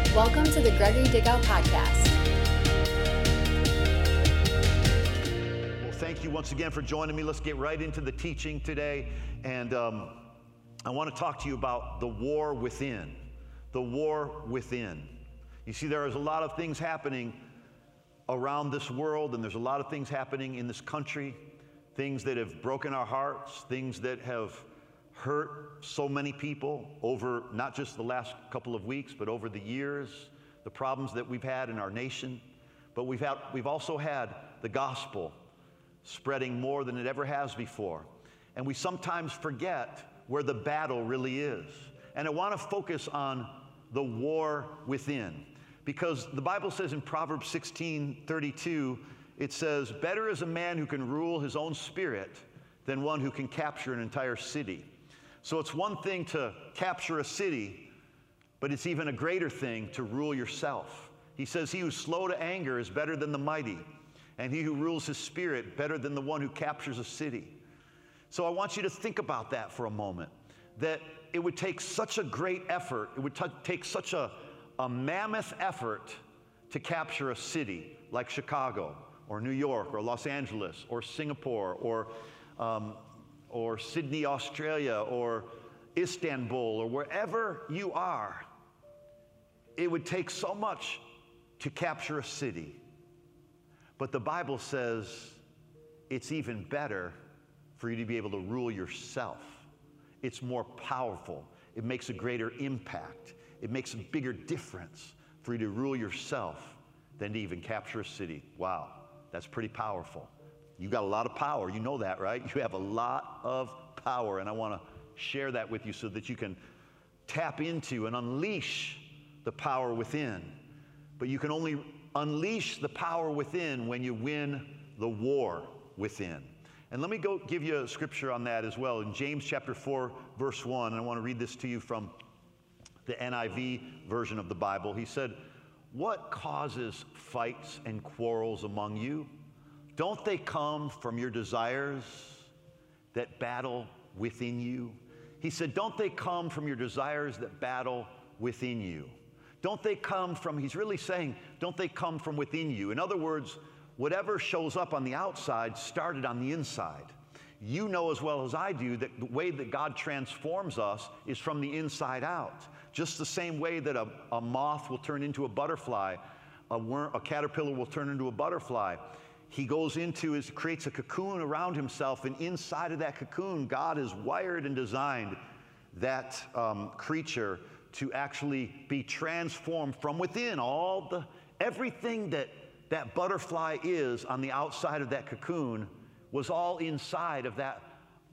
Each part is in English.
Welcome to the Gregory Dickow Podcast. Well, thank you once again for joining me. Let's get right into the teaching today. And I want to talk to you about the war within. The war within. You see, there is a lot of things happening around this world, and there's a lot of things happening in this country, things that have broken our hearts, things that have hurt so many people over not just the last couple of weeks, but over the years, the problems that we've had in our nation. But we've also had the gospel spreading more than it ever has before. And we sometimes forget where the battle really is. And I want to focus on the war within, because the Bible says in Proverbs 16:32, it says, "Better is a man who can rule his own spirit than one who can capture an entire city." So it's one thing to capture a city, but it's even a greater thing to rule yourself. He says, "He who's slow to anger is better than the mighty, and he who rules his spirit better than the one who captures a city." So I want you to think about that for a moment, that it would take such a great effort, it would take such a mammoth effort to capture a city like Chicago or New York or Los Angeles or Singapore or Sydney, Australia, or Istanbul, or wherever you are. It would take so much to capture a city. But the Bible says it's even better for you to be able to rule yourself. It's more powerful. It makes a greater impact. It makes a bigger difference for you to rule yourself than to even capture a city. Wow, that's pretty powerful. You got a lot of power. You know that, right? You have a lot of power, and I want to share that with you so that you can tap into and unleash the power within. But you can only unleash the power within when you win the war within. And let me go give you a scripture on that as well. In James chapter 4, verse 1, and I want to read this to you from the NIV version of the Bible. He said, "What causes fights and quarrels among you? Don't they come from your desires that battle within you?" He said, don't they come from your desires that battle within you? Don't they come from, he's really saying, don't they come from within you? In other words, whatever shows up on the outside started on the inside. You know as well as I do that the way that God transforms us is from the inside out. Just the same way that a moth will turn into a butterfly, a caterpillar will turn into a butterfly. He goes into, creates a cocoon around himself, and inside of that cocoon, God has wired and designed that creature to actually be transformed from within. Everything that butterfly is on the outside of that cocoon was all inside of that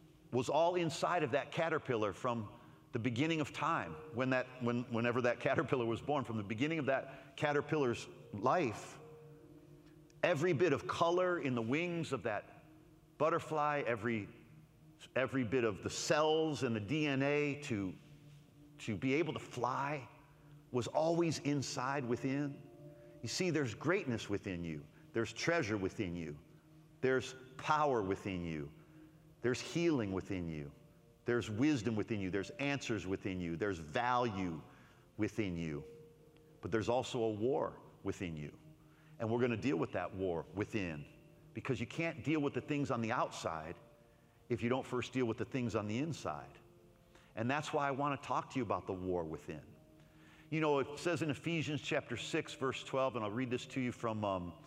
caterpillar from the beginning of time, whenever that caterpillar was born. From the beginning of that caterpillar's life, every bit of color in the wings of that butterfly, every bit of the cells and the DNA to be able to fly was always inside within. You see, there's greatness within you. There's treasure within you. There's power within you. There's healing within you. There's wisdom within you. There's answers within you. There's value within you. But there's also a war within you. And we're going to deal with that war within, because you can't deal with the things on the outside if you don't first deal with the things on the inside. And that's why I want to talk to you about the war within. You know, it says in Ephesians chapter 6, verse 12, and I'll read this to you from,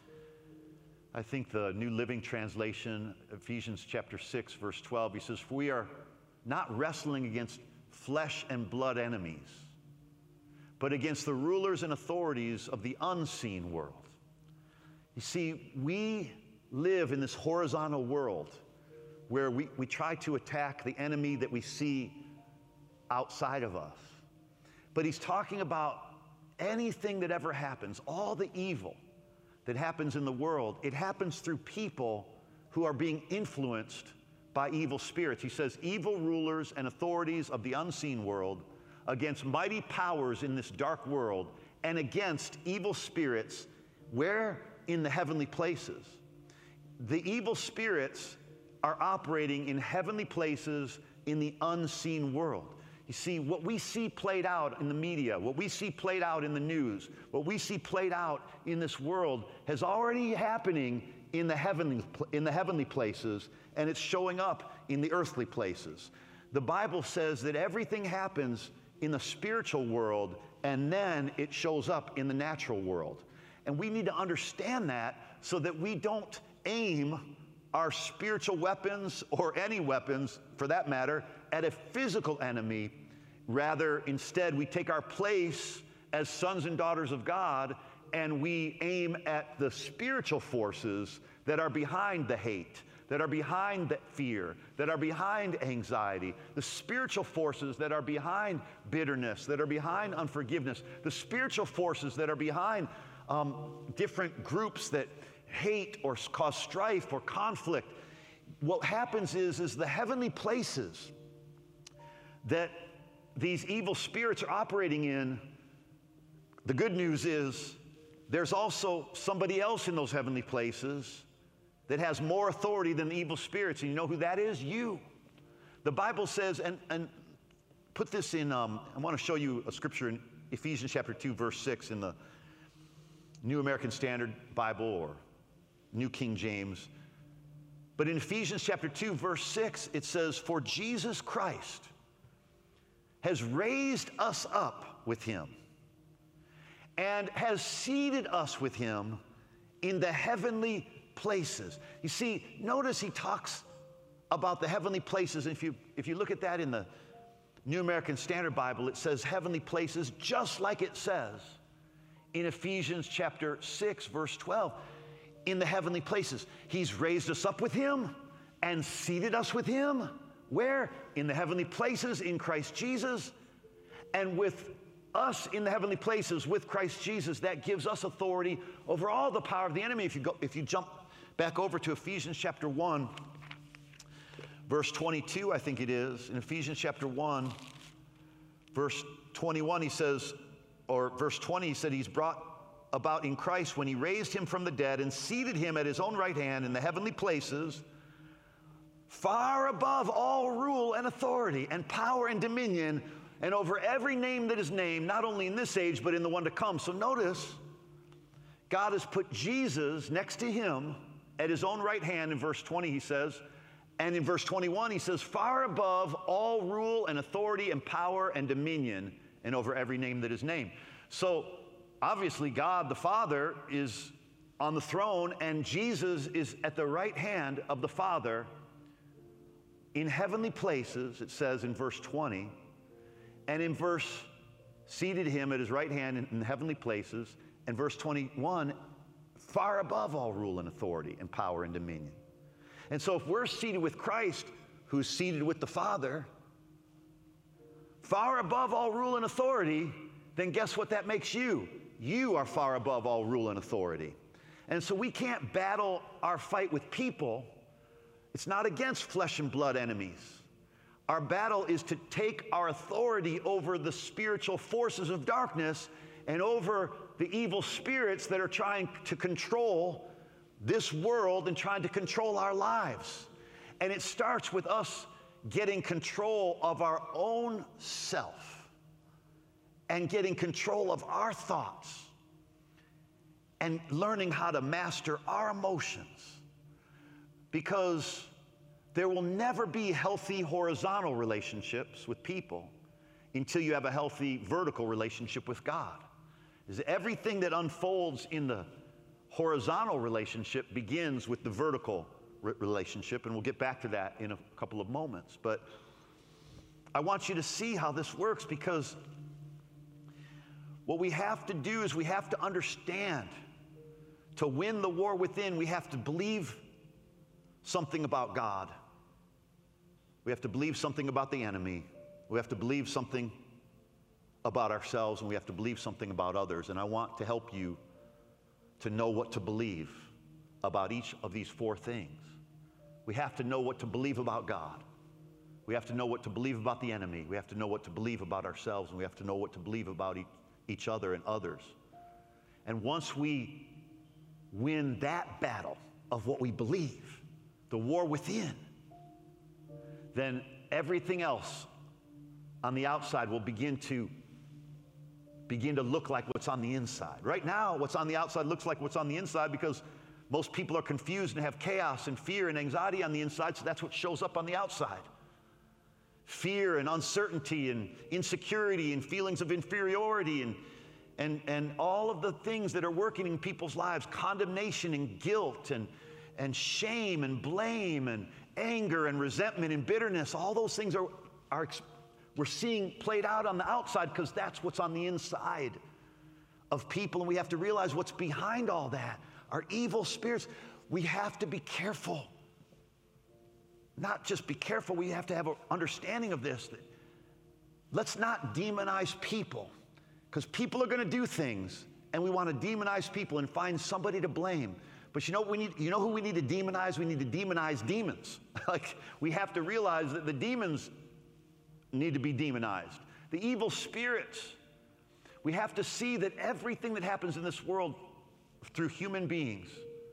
I think the New Living Translation, Ephesians chapter 6, verse 12. He says, "For we are not wrestling against flesh and blood enemies, but against the rulers and authorities of the unseen world." You see, we live in this horizontal world where we try to attack the enemy that we see outside of us. But he's talking about anything that ever happens, all the evil that happens in the world, it happens through people who are being influenced by evil spirits. He says, evil rulers and authorities of the unseen world, against mighty powers in this dark world, and against evil spirits where in the heavenly places. The evil spirits are operating in heavenly places in the unseen world. You see, what we see played out in the media, what we see played out in the news, what we see played out in this world has already happening in the heavenly places, and it's showing up in the earthly places. The Bible says that everything happens in the spiritual world, and then it shows up in the natural world. And we need to understand that so that we don't aim our spiritual weapons, or any weapons for that matter, at a physical enemy. Rather, instead, we take our place as sons and daughters of God, and we aim at the spiritual forces that are behind the hate, that are behind the fear, that are behind anxiety, the spiritual forces that are behind bitterness, that are behind unforgiveness, the spiritual forces that are behind different groups that hate or cause strife or conflict. What happens is the heavenly places that these evil spirits are operating in, the good news is there's also somebody else in those heavenly places that has more authority than the evil spirits. And you know who that is? You. The Bible says, and put this in, I want to show you a scripture in Ephesians chapter 2, verse 6 in the New American Standard Bible or New King James. But in Ephesians chapter 2, verse 6, it says, "For Jesus Christ has raised us up with him and has seated us with him in the heavenly places." You see, notice he talks about the heavenly places. If you look at that in the New American Standard Bible, it says heavenly places just like it says in Ephesians chapter 6, verse 12. In the heavenly places. He's raised us up with him and seated us with him. Where? In the heavenly places in Christ Jesus. And with us in the heavenly places with Christ Jesus, that gives us authority over all the power of the enemy. If you jump back over to Ephesians chapter 1, verse 22, I think it is. In Ephesians chapter 1, verse 21, he says, or verse 20, he said, he's brought about in Christ when he raised him from the dead and seated him at his own right hand in the heavenly places, far above all rule and authority and power and dominion, and over every name that is named, not only in this age, but in the one to come. So notice, God has put Jesus next to him at his own right hand in verse 20, he says, and in verse 21, he says, far above all rule and authority and power and dominion, and over every name that is named. So, obviously, God the Father is on the throne, and Jesus is at the right hand of the Father in heavenly places, it says in verse 20, and in verse, seated him at his right hand in heavenly places, and verse 21, far above all rule and authority and power and dominion. And so if we're seated with Christ, who's seated with the Father, far above all rule and authority, then guess what that makes you? You are far above all rule and authority. And so we can't battle our fight with people. It's not against flesh and blood enemies. Our battle is to take our authority over the spiritual forces of darkness and over the evil spirits that are trying to control this world and trying to control our lives. And it starts with us getting control of our own self and getting control of our thoughts and learning how to master our emotions, because there will never be healthy horizontal relationships with people until you have a healthy vertical relationship with God. Is everything that unfolds in the horizontal relationship begins with the vertical relationship, and we'll get back to that in a couple of moments. But I want you to see how this works, because what we have to do is we have to understand, to win the war within, we have to believe something about God. We have to believe something about the enemy. We have to believe something about ourselves, and we have to believe something about others. And I want to help you to know what to believe about each of these four things. We have to know what to believe about God. We have to know what to believe about the enemy. We have to know what to believe about ourselves, and we have to know what to believe about each other and others. And once we win that battle of what we believe, the war within, then everything else on the outside will begin to look like what's on the inside. Right now, what's on the outside looks like what's on the inside because most people are confused and have chaos and fear and anxiety on the inside, so that's what shows up on the outside. Fear and uncertainty and insecurity and feelings of inferiority and all of the things that are working in people's lives, condemnation and guilt and shame and blame and anger and resentment and bitterness, all those things we're seeing played out on the outside because that's what's on the inside of people, and we have to realize what's behind all that are evil spirits. We have to be careful. Not just be careful, we have to have an understanding of this. That let's not demonize people, because people are going to do things, and we want to demonize people and find somebody to blame. But you know what we need? You know who we need to demonize? We need to demonize demons. Like, we have to realize that the demons need to be demonized. The evil spirits. We have to see that everything that happens in this world through human beings,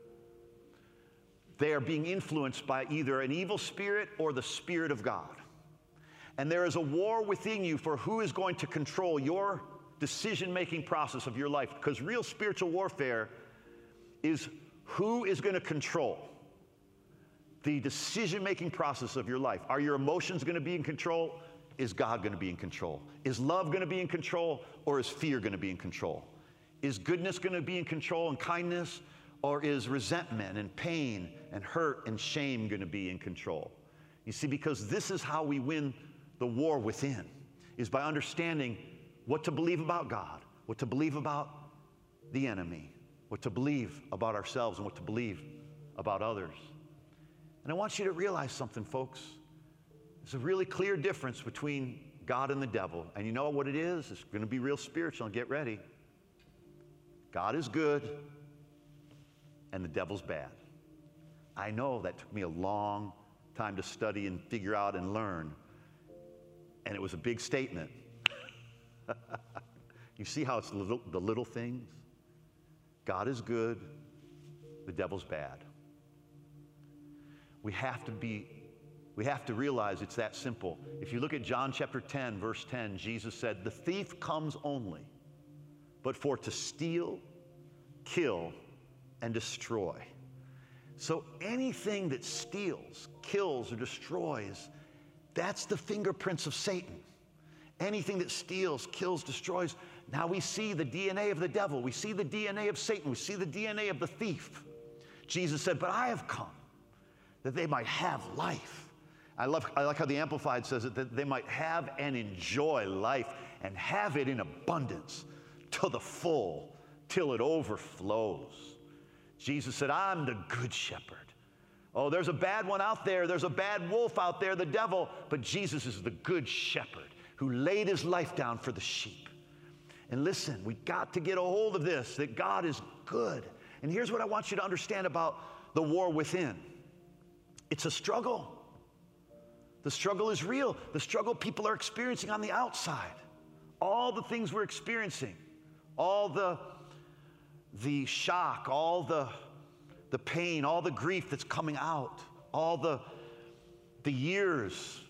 they are being influenced by either an evil spirit or the Spirit of God. And there is a war within you for who is going to control your decision-making process of your life. Because real spiritual warfare is who is going to control the decision-making process of your life. Are your emotions going to be in control? Is God going to be in control? Is love going to be in control, or is fear going to be in control? Is goodness going to be in control and kindness, or is resentment and pain and hurt and shame going to be in control? You see, because this is how we win the war within, is by understanding what to believe about God, what to believe about the enemy, what to believe about ourselves, and what to believe about others. And I want you to realize something, folks. There's a really clear difference between God and the devil. And you know what it is? It's going to be real spiritual. Get ready. God is good, and the devil's bad. I know that took me a long time to study and figure out and learn. And it was a big statement. You see how it's the little things? God is good, the devil's bad. We have to realize it's that simple. If you look at John chapter 10, verse 10, Jesus said, "The thief comes only, but for to steal, kill, and destroy." So anything that steals, kills, or destroys, that's the fingerprints of Satan. Anything that steals, kills, destroys. Now we see the DNA of the devil. We see the DNA of Satan. We see the DNA of the thief. Jesus said, "But I have come that they might have life." I like how the Amplified says it, that they might have and enjoy life and have it in abundance to the full, till it overflows. Jesus said, "I'm the good shepherd." Oh, there's a bad one out there. There's a bad wolf out there, the devil. But Jesus is the good shepherd who laid his life down for the sheep. And listen, we got to get a hold of this, that God is good. And here's what I want you to understand about the war within. It's a struggle. The struggle is real. The struggle people are experiencing on the outside. All the things we're experiencing, all the shock, all the pain, all the grief that's coming out, all the years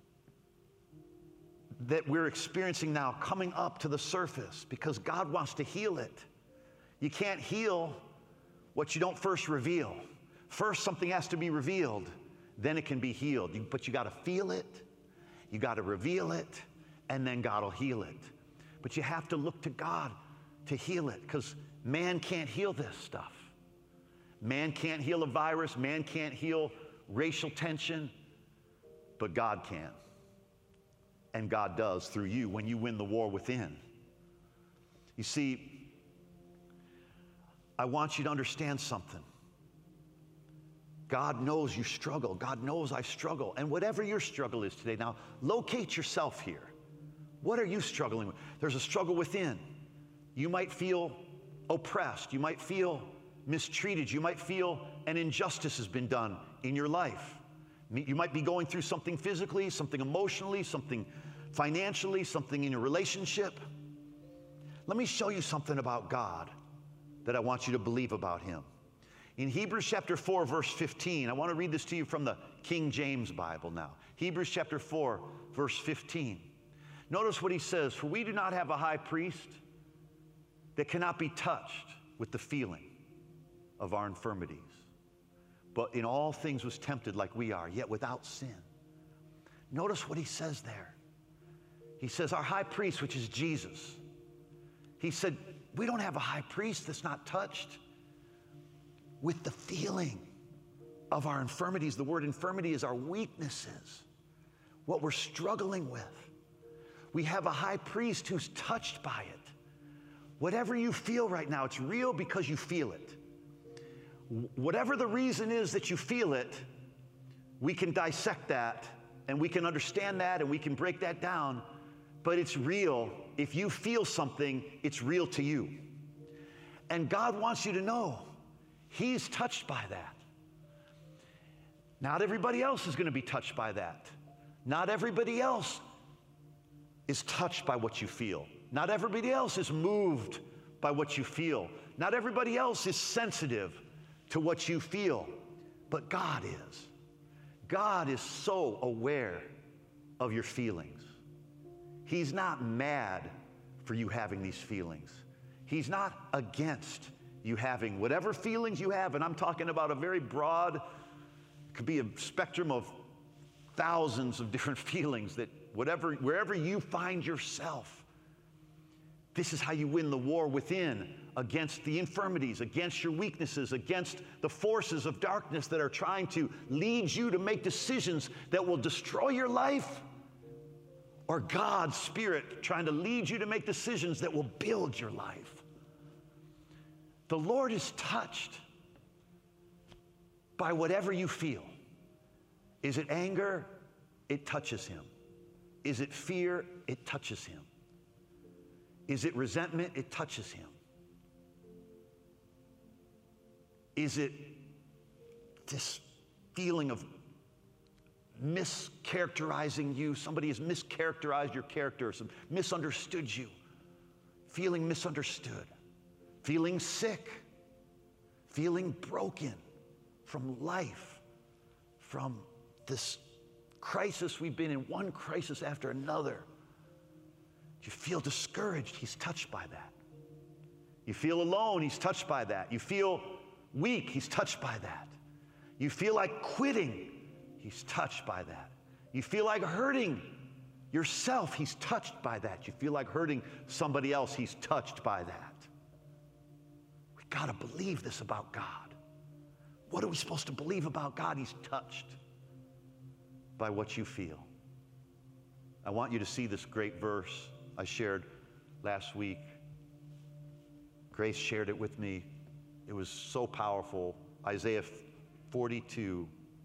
that we're experiencing now coming up to the surface, because God wants to heal it. You can't heal what you don't first reveal. First, something has to be revealed. Then it can be healed. But you got to feel it, you got to reveal it, and then God will heal it. But you have to look to God to heal it, because man can't heal this stuff. Man can't heal a virus. Man can't heal racial tension. But God can. And God does through you when you win the war within. You see, I want you to understand something. God knows you struggle. God knows I struggle. And whatever your struggle is today, now locate yourself here. What are you struggling with? There's a struggle within. You might feel oppressed. You might feel mistreated. You might feel an injustice has been done in your life. You might be going through something physically, something emotionally, something financially, something in your relationship. Let me show you something about God that I want you to believe about him. In Hebrews chapter 4, verse 15, I want to read this to you from the King James Bible now. Hebrews chapter 4, verse 15. Notice what he says, for we do not have a high priest that cannot be touched with the feeling of our infirmities, but in all things was tempted like we are, yet without sin. Notice what he says there. He says, our high priest, which is Jesus, he said, we don't have a high priest that's not touched with the feeling of our infirmities. The word infirmity is our weaknesses, what we're struggling with. We have a high priest who's touched by it. Whatever you feel right now, it's real because you feel it. Whatever the reason is that you feel it, we can dissect that and we can understand that and we can break that down, but it's real. If you feel something, it's real to you. And God wants you to know He's touched by that. Not everybody else is going to be touched by that. Not everybody else is touched by what you feel. Not everybody else is moved by what you feel. Not everybody else is sensitive to what you feel, but God is. God is so aware of your feelings. He's not mad for you having these feelings. He's not against you having whatever feelings you have, and I'm talking about a very broad, could be a spectrum of thousands of different feelings that wherever you find yourself, this is how you win the war within against the infirmities, against your weaknesses, against the forces of darkness that are trying to lead you to make decisions that will destroy your life, or God's Spirit trying to lead you to make decisions that will build your life. The Lord is touched by whatever you feel. Is it anger? It touches Him. Is it fear? It touches Him. Is it resentment? It touches Him. Is it this feeling of mischaracterizing you? Somebody has mischaracterized your character, misunderstood you, feeling misunderstood, feeling sick, feeling broken from life, from this crisis we've been in, one crisis after another. You feel discouraged, He's touched by that. You feel alone, He's touched by that. You feel weak, He's touched by that. You feel like quitting, He's touched by that. You feel like hurting yourself, He's touched by that. You feel like hurting somebody else, He's touched by that. We got to believe this about God. What are we supposed to believe about God? He's touched by what you feel. I want you to see this great verse I shared last week. Grace shared it with me. It was so powerful. Isaiah 42,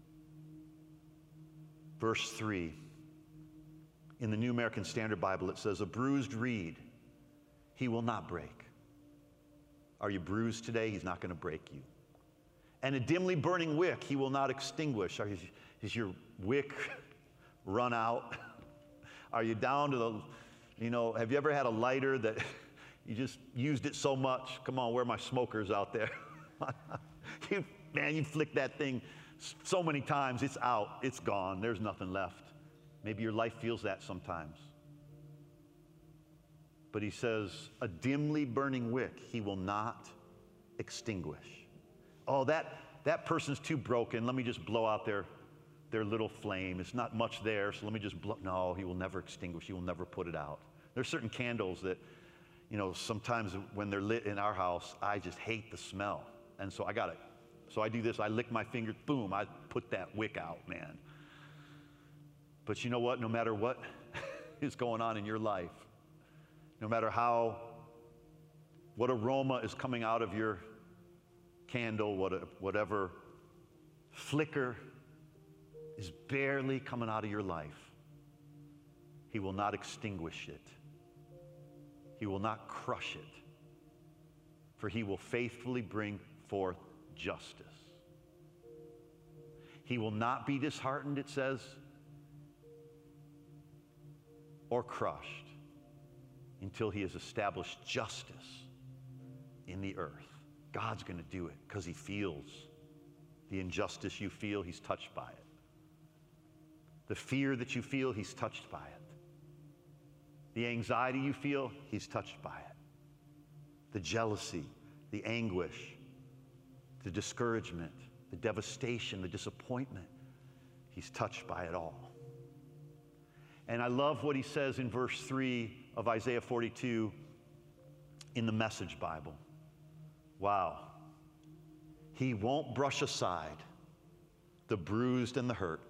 verse 3. In the New American Standard Bible, it says, a bruised reed He will not break. Are you bruised today? He's not going to break you. And a dimly burning wick He will not extinguish. Is your wick run out? Are you down to the, have you ever had a lighter that you just used it so much? Come on, where are my smokers out there? You flick that thing so many times, it's out, it's gone, there's nothing left. Maybe your life feels that sometimes. But He says, a dimly burning wick He will not extinguish. Oh, that person's too broken. Let me just blow out their little flame. It's not much there, so let me just blow. No, He will never extinguish. He will never put it out. There's certain candles that, sometimes when they're lit in our house, I just hate the smell. And so so I do this. I lick my fingers, boom, I put that wick out, man. But you know what? No matter what is going on in your life, no matter what aroma is coming out of your candle, whatever flicker is barely coming out of your life, He will not extinguish it. He will not crush it. For He will faithfully bring forth justice. He will not be disheartened, it says, or crushed until He has established justice in the earth. God's going to do it because He feels the injustice you feel. He's touched by it. The fear that you feel, He's touched by it. The anxiety you feel, he's touched by it. The jealousy, the anguish, the discouragement, the devastation, the disappointment, he's touched by it all. And I love what he says in verse 3 of Isaiah 42 in the Message Bible. Wow. He won't brush aside the bruised and the hurt.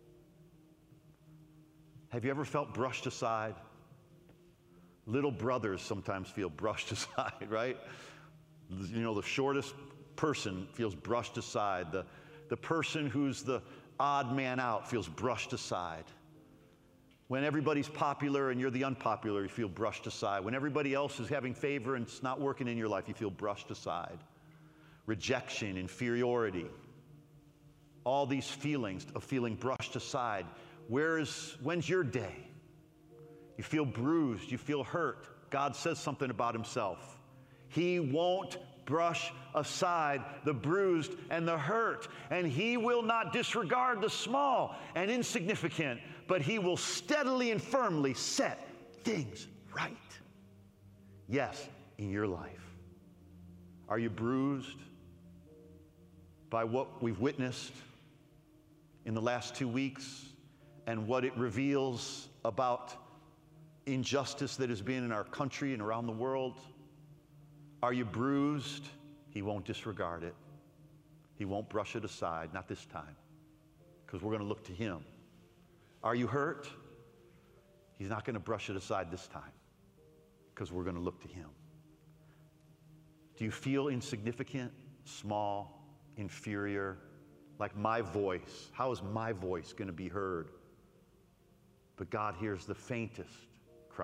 Have you ever felt brushed aside? Little brothers sometimes feel brushed aside, right? You know, the shortest person feels brushed aside. The person who's the odd man out feels brushed aside. When everybody's popular and you're the unpopular, you feel brushed aside. When everybody else is having favor and it's not working in your life, you feel brushed aside. Rejection, inferiority, all these feelings of feeling brushed aside. When's your day? You feel bruised, you feel hurt. God says something about himself. He won't brush aside the bruised and the hurt, and he will not disregard the small and insignificant, but he will steadily and firmly set things right. Yes, in your life. Are you bruised by what we've witnessed in the last 2 weeks and what it reveals about injustice that has been in our country and around the world? Are you bruised? He won't disregard it. He won't brush it aside, not this time, because we're going to look to him. Are you hurt? He's not going to brush it aside this time, because we're going to look to him. Do you feel insignificant, small, inferior, like my voice? How is my voice going to be heard? But God hears the faintest cry.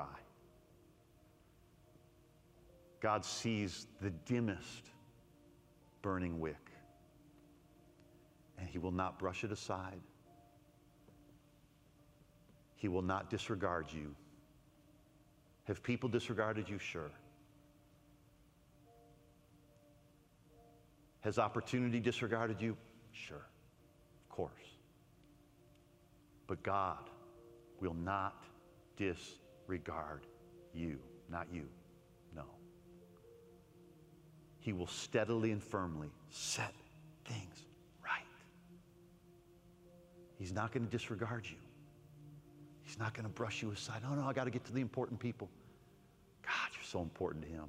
God sees the dimmest burning wick, and he will not brush it aside. He will not disregard you. Have people disregarded you? Sure. Has opportunity disregarded you? Sure, of course. But God will not disregard you, not you, no. He will steadily and firmly set things right. He's not going to disregard you. He's not going to brush you aside. Oh, no, I got to get to the important people. God, you're so important to him.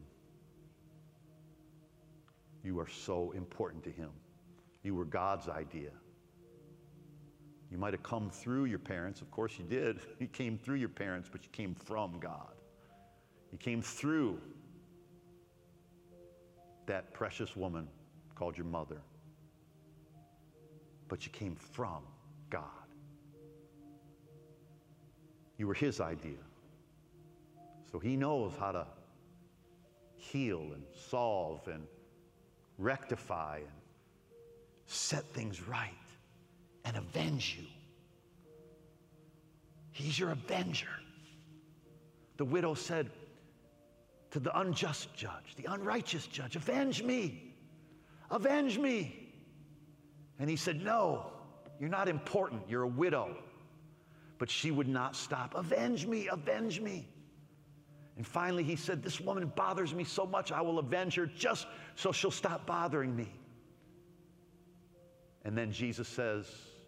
You are so important to him. You were God's idea. You might have come through your parents. Of course you did. You came through your parents, but you came from God. You came through that precious woman called your mother. But you came from God. You were his idea. So he knows how to heal and solve and rectify and set things right and avenge you. He's your avenger. The widow said to the unjust judge, the unrighteous judge, avenge me, avenge me. And he said, no, you're not important, you're a widow. But she would not stop, avenge me, avenge me. And finally he said, this woman bothers me so much, I will avenge her just so she'll stop bothering me. And then Jesus says,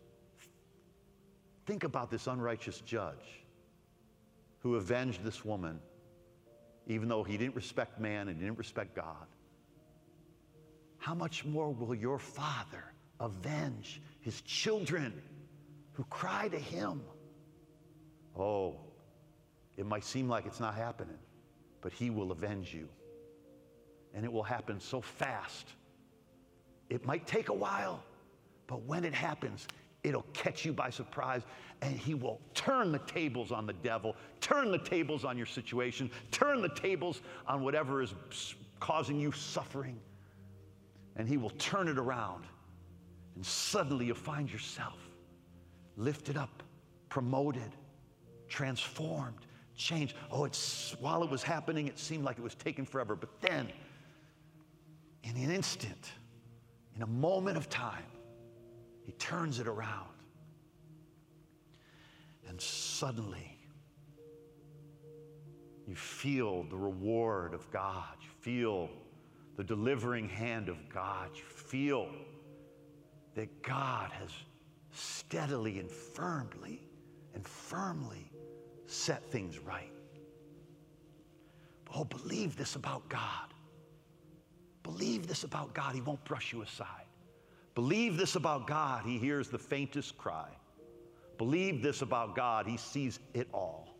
think about this unrighteous judge who avenged this woman, even though he didn't respect man and didn't respect God. How much more will your Father avenge his children who cry to him? Oh, it might seem like it's not happening, but he will avenge you. And it will happen so fast. It might take a while, but when it happens, it'll catch you by surprise, and he will turn the tables on the devil, turn the tables on your situation, turn the tables on whatever is causing you suffering, and he will turn it around, and suddenly you'll find yourself lifted up, promoted, transformed, changed. Oh, while it was happening, it seemed like it was taking forever, but then, in an instant, in a moment of time, he turns it around. And suddenly, You feel the reward of God. You feel the delivering hand of God. You feel that God has steadily and firmly set things right. Oh, believe this about God. Believe this about God. He won't brush you aside. Believe this about God. He hears the faintest cry. Believe this about God. He sees it all.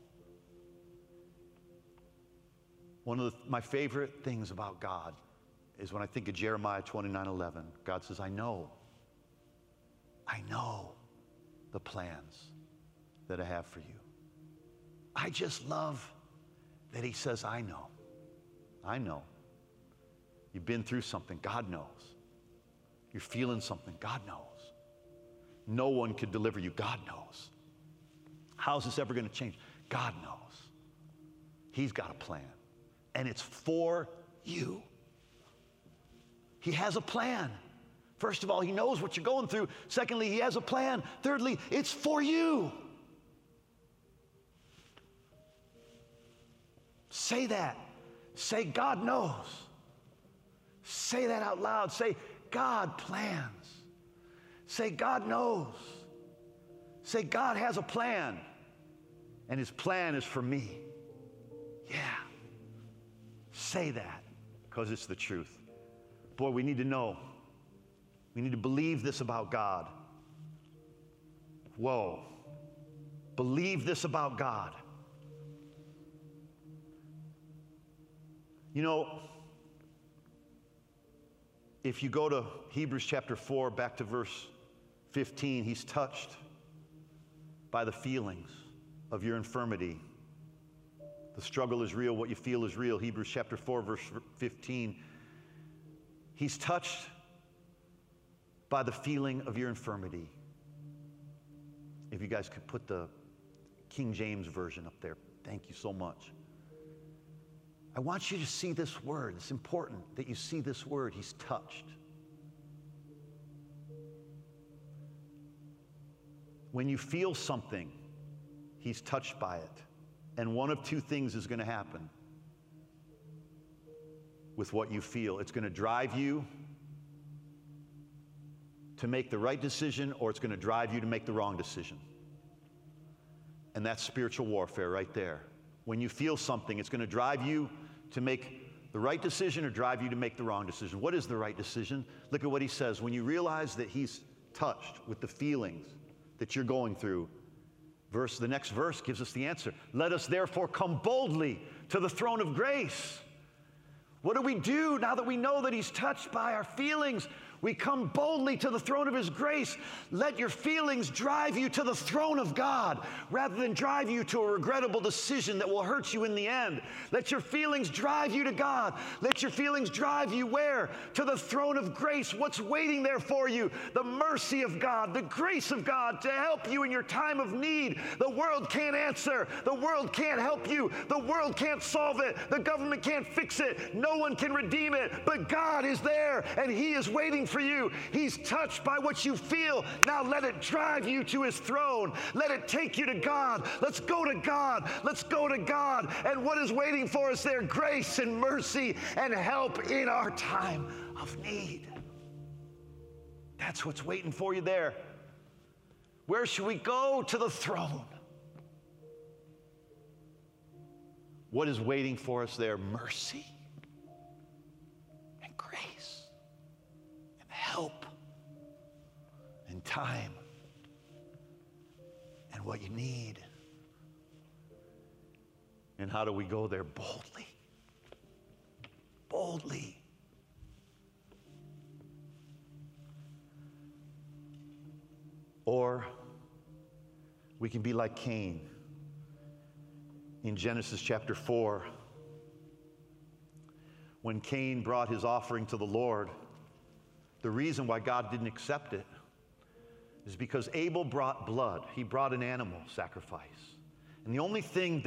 One of my favorite things about God is when I think of Jeremiah 29:11. God says, I know the plans that I have for you. I just love that he says, I know. You've been through something, God knows. You're feeling something, God knows. No one could deliver you, God knows. How's this ever going to change? God knows. He's got a plan, and it's for you. He has a plan. First of all, he knows what you're going through. Secondly, he has a plan. Thirdly, it's for you. Say that. Say, God knows. Say that out loud. Say, God plans. Say, God knows. Say, God has a plan, and his plan is for me. Yeah. Say that, because it's the truth. Boy, we need to know. We need to believe this about God. Whoa. Believe this about God. You know, if you go to Hebrews chapter 4, back to verse 15, he's touched by the feelings of your infirmity. The struggle is real, what you feel is real. Hebrews chapter 4, verse 15. He's touched by the feeling of your infirmity. If you guys could put the King James Version up there. Thank you so much. I want you to see this word. It's important that you see this word. He's touched. When you feel something, he's touched by it. And one of two things is going to happen with what you feel. It's going to drive you to make the right decision, or it's going to drive you to make the wrong decision. And that's spiritual warfare right there. When you feel something, it's going to drive you to make the right decision or drive you to make the wrong decision. What is the right decision? Look at what he says. When you realize that he's touched with the feelings that you're going through, the next verse gives us the answer. Let us therefore come boldly to the throne of grace. What do we do now that we know that he's touched by our feelings? We come boldly to the throne of his grace. Let your feelings drive you to the throne of God rather than drive you to a regrettable decision that will hurt you in the end. Let your feelings drive you to God. Let your feelings drive you where? To the throne of grace. What's waiting there for you? The mercy of God, the grace of God to help you in your time of need. The world can't answer. The world can't help you. The world can't solve it. The government can't fix it. No one can redeem it. But God is there, and he is waiting for you. He's touched by what you feel. Now let it drive you to his throne. Let it take you to God. Let's go to God. Let's go to God. And what is waiting for us there? Grace and mercy and help in our time of need. That's what's waiting for you there. Where should we go? To the throne. What is waiting for us there? Mercy and grace and help and time and what you need. And how do we go there? Boldly. Boldly. Or we can be like Cain in Genesis chapter 4. When Cain brought his offering to the Lord, the reason why God didn't accept it is because Abel brought blood. He brought an animal sacrifice. And the only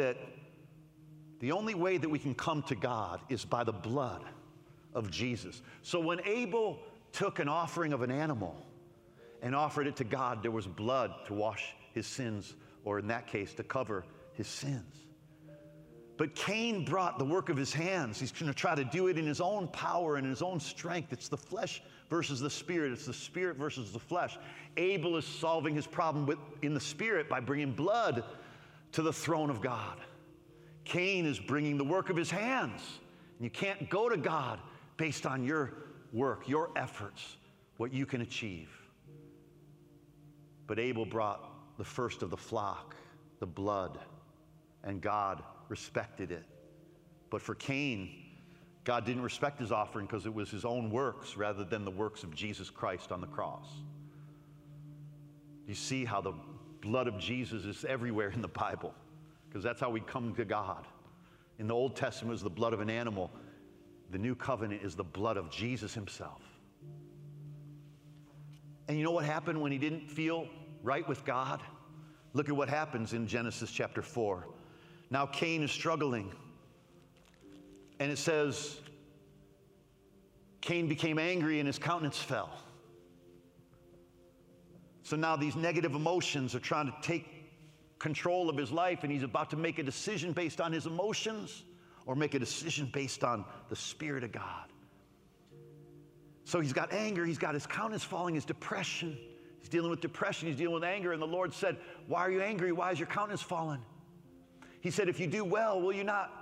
way that we can come to God is by the blood of Jesus. So when Abel took an offering of an animal and offered it to God, there was blood to wash his sins, or in that case, to cover his sins. But Cain brought the work of his hands. He's going to try to do it in his own power and his own strength. It's the flesh versus the spirit. It's the spirit versus the flesh. Abel is solving his problem in the spirit by bringing blood to the throne of God. Cain is bringing the work of his hands. And you can't go to God based on your work, your efforts, what you can achieve. But Abel brought the first of the flock, the blood, and God respected it. But for Cain, God didn't respect his offering because it was his own works rather than the works of Jesus Christ on the cross. You see how the blood of Jesus is everywhere in the Bible, because that's how we come to God. In the Old Testament, it was the blood of an animal. The new covenant is the blood of Jesus himself. And you know what happened when he didn't feel right with God? Look at what happens in Genesis chapter 4. Now Cain is struggling. And it says, Cain became angry and his countenance fell. So now these negative emotions are trying to take control of his life, and he's about to make a decision based on his emotions or make a decision based on the Spirit of God. So he's got anger, he's got his countenance falling, his depression. He's dealing with depression, he's dealing with anger, and the Lord said, why are you angry? Why is your countenance fallen? He said, if you do well, will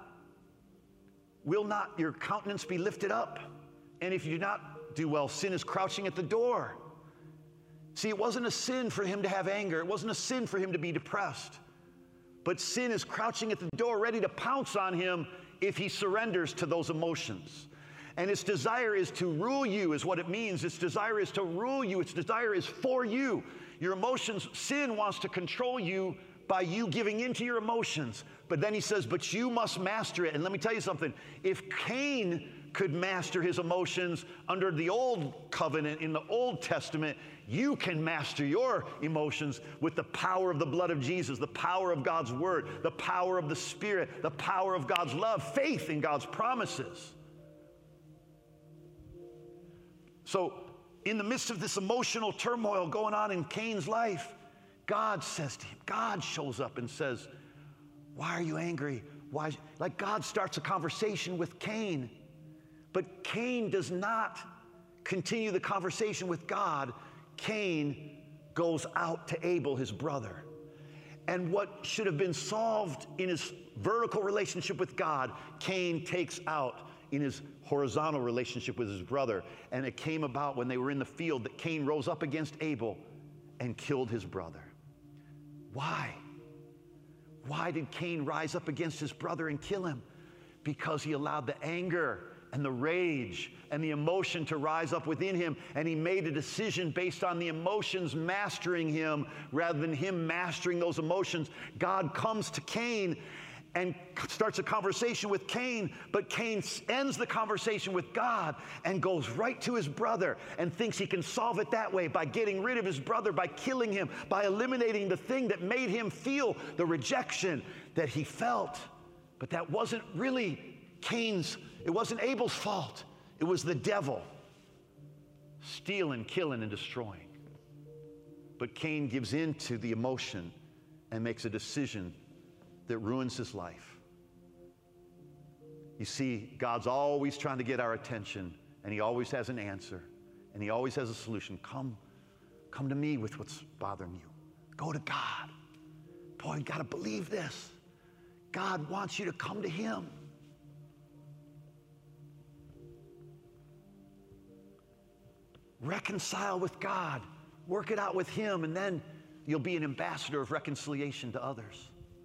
not your countenance be lifted up? And if you do not do well, sin is crouching at the door. See, it wasn't a sin for him to have anger. It wasn't a sin for him to be depressed. But sin is crouching at the door, ready to pounce on him if he surrenders to those emotions. And its desire is to rule you, is what it means. Its desire is to rule you. Its desire is for you. Your emotions, sin wants to control you by you giving into your emotions. But then he says, but you must master it. And let me tell you something. If Cain could master his emotions under the old covenant in the Old Testament, you can master your emotions with the power of the blood of Jesus, the power of God's word, the power of the Spirit, the power of God's love, faith in God's promises. So in the midst of this emotional turmoil going on in Cain's life, God says to him, God shows up and says, why are you angry? Why? Like God starts a conversation with Cain. But Cain does not continue the conversation with God. Cain goes out to Abel, his brother. And what should have been solved in his vertical relationship with God, Cain takes out in his horizontal relationship with his brother. And it came about when they were in the field that Cain rose up against Abel and killed his brother. Why? Why did Cain rise up against his brother and kill him? Because he allowed the anger and the rage and the emotion to rise up within him, and he made a decision based on the emotions mastering him rather than him mastering those emotions. God comes to Cain and starts a conversation with Cain, but Cain ends the conversation with God and goes right to his brother and thinks he can solve it that way by getting rid of his brother, by killing him, by eliminating the thing that made him feel the rejection that he felt. But that wasn't really it wasn't Abel's fault. It was the devil stealing, killing, and destroying. But Cain gives in to the emotion and makes a decision that ruins his life. You see, God's always trying to get our attention, and he always has an answer, and he always has a solution. Come to me with what's bothering you. Go to God. Boy, you got to believe this. God wants you to come to him. Reconcile with God. Work it out with him, and then you'll be an ambassador of reconciliation to others.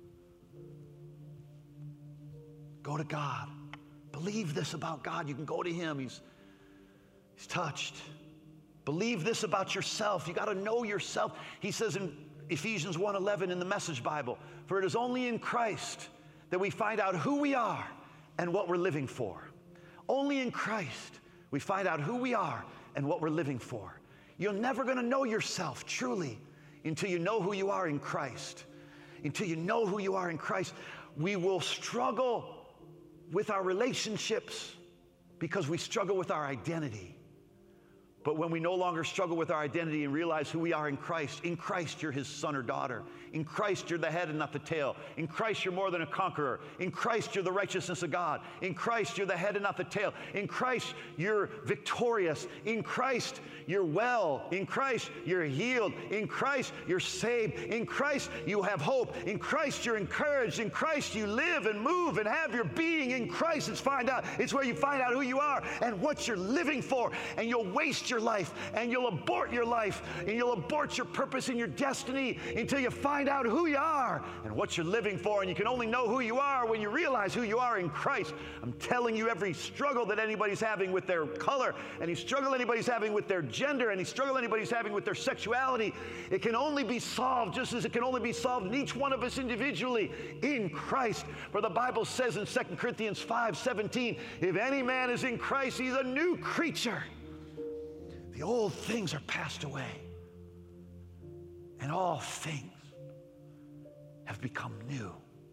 Go to God. Believe this about God. You can go to him. He's touched. Believe this about yourself. You got to know yourself. He says in Ephesians 1:11 in the Message Bible, for it is only in Christ that we find out who we are and what we're living for. Only in Christ we find out who we are and what we're living for. You're never going to know yourself truly until you know who you are in Christ. Until you know who you are in Christ, we will struggle with our relationships because we struggle with our identity. But when we no longer struggle with our identity and realize who we are in Christ you're his son or daughter. In Christ, you're the head and not the tail. In Christ, you're more than a conqueror. In Christ, you're the righteousness of God. In Christ, you're the head and not the tail. In Christ, you're victorious. In Christ, you're well. In Christ, you're healed. In Christ, you're saved. In Christ, you have hope. In Christ, you're encouraged. In Christ, you live and move and have your being. In Christ, it's where you find out who you are and what you're living for. And you'll waste your life, and you'll abort your life, and you'll abort your purpose and your destiny until you find out who you are and what you're living for. And you can only know who you are when you realize who you are in Christ. I'm telling you, every struggle that anybody's having with their color, any struggle anybody's having with their gender, any struggle anybody's having with their sexuality, it can only be solved, just as it can only be solved in each one of us individually, in Christ. For the Bible says in 2 Corinthians 5:17, if any man is in Christ, he's a new creature. The old things are passed away, and all things have become new.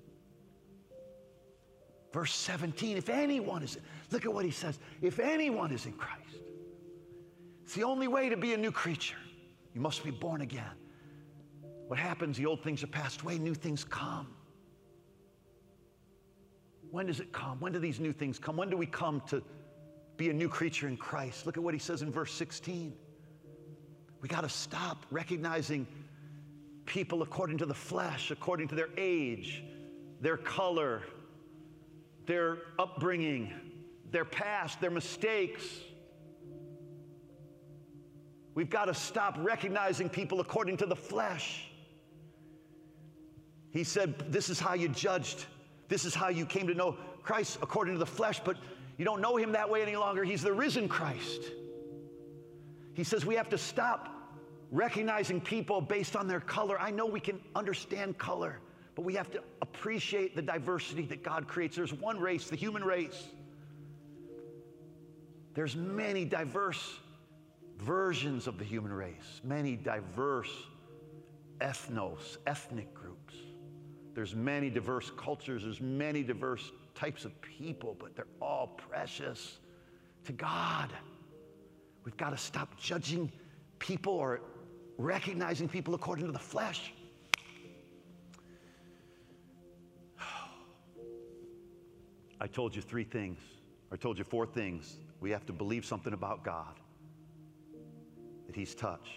Verse 17, if anyone is, look at what he says, if anyone is in Christ. It's the only way to be a new creature. You must be born again. What happens? The old things are passed away, new things come. When does it come? When do these new things come? When do we come to be a new creature in Christ? Look at what he says in verse 16. We got to stop recognizing people according to the flesh, according to their age, their color, their upbringing, their past, their mistakes. We've got to stop recognizing people according to the flesh. He said, this is how you judged. This is how you came to know Christ according to the flesh, but you don't know him that way any longer. He's the risen Christ. He says we have to stop recognizing people based on their color. I know we can understand color, but we have to appreciate the diversity that God creates. There's one race, the human race. There's many diverse versions of the human race, many diverse ethnic groups. There's many diverse cultures, there's many diverse types of people, but they're all precious to God. We've got to stop judging people or recognizing people according to the flesh. I told you 3 things. I told you 4 things. We have to believe something about God. That he's touched.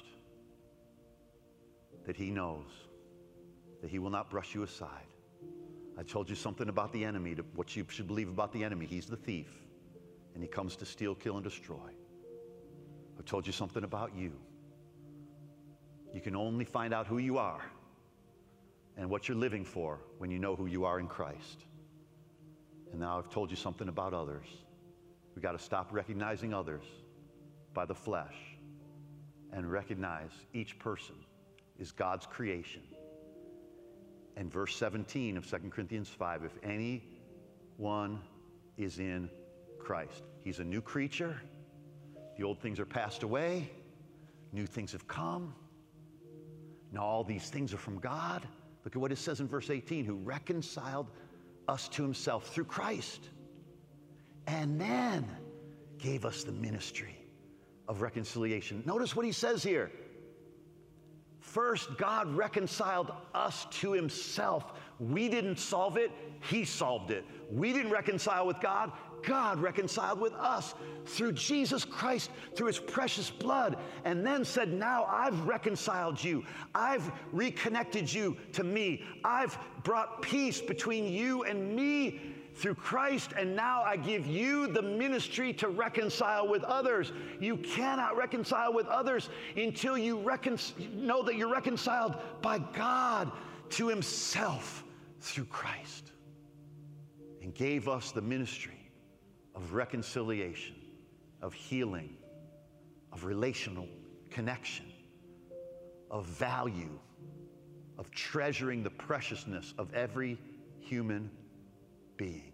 That he knows. That he will not brush you aside. I told you something about the enemy, what you should believe about the enemy. He's the thief, and he comes to steal, kill, and destroy. I told you something about you. You can only find out who you are and what you're living for when you know who you are in Christ. And now I've told you something about others. We've got to stop recognizing others by the flesh and recognize each person is God's creation. And verse 17 of 2 Corinthians 5, if anyone is in Christ, he's a new creature. The old things are passed away. New things have come. Now all these things are from God. Look at what it says in verse 18, who reconciled us to himself through Christ and then gave us the ministry of reconciliation. Notice what he says here. First, God reconciled us to himself. We didn't solve it, he solved it. We didn't reconcile with God, God reconciled with us through Jesus Christ, through his precious blood, and then said, now I've reconciled you. I've reconnected you to me. I've brought peace between you and me through Christ, and now I give you the ministry to reconcile with others. You cannot reconcile with others until you know that you're reconciled by God to himself through Christ, and gave us the ministry of reconciliation, of healing, of relational connection, of value, of treasuring the preciousness of every human being.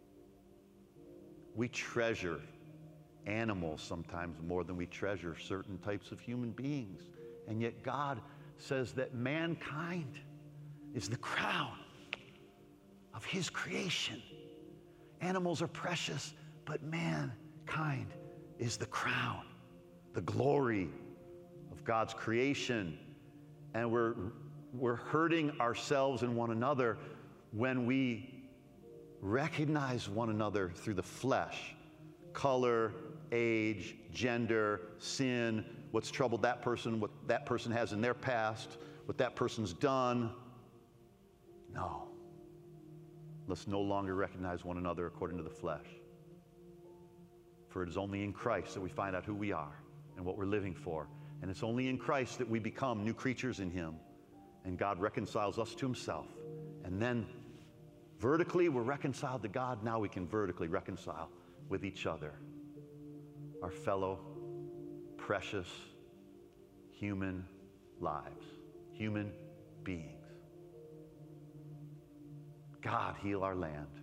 We treasure animals sometimes more than we treasure certain types of human beings. And yet God says that mankind is the crown of his creation. Animals are precious, but mankind is the crown the glory of God's creation. And we're hurting ourselves and one another when we recognize one another through the flesh. Color, age, gender, sin, what's troubled that person, what that person has in their past, what that person's done. No. Let's no longer recognize one another according to the flesh. For it is only in Christ that we find out who we are and what we're living for. And it's only in Christ that we become new creatures in Him. And God reconciles us to Himself. And then vertically we're reconciled to God. Now we can vertically reconcile with each other. Our fellow precious human lives, human beings. God, heal our land.